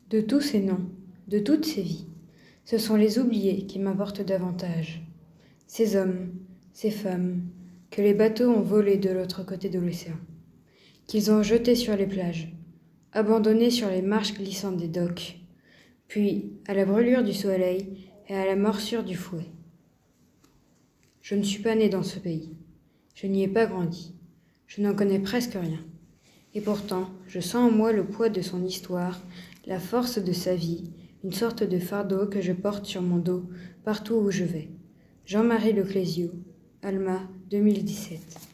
De tous ces noms, de toutes ces vies, ce sont les oubliés qui m'importent davantage. Ces hommes, ces femmes, que les bateaux ont volés de l'autre côté de l'océan, qu'ils ont jetés sur les plages, abandonnés sur les marches glissantes des docks, puis à la brûlure du soleil et à la morsure du fouet. Je ne suis pas né dans ce pays, je n'y ai pas grandi, je n'en connais presque rien. Et pourtant, je sens en moi le poids de son histoire, la force de sa vie, une sorte de fardeau que je porte sur mon dos partout où je vais. Jean-Marie Leclésio, Alma, 2017.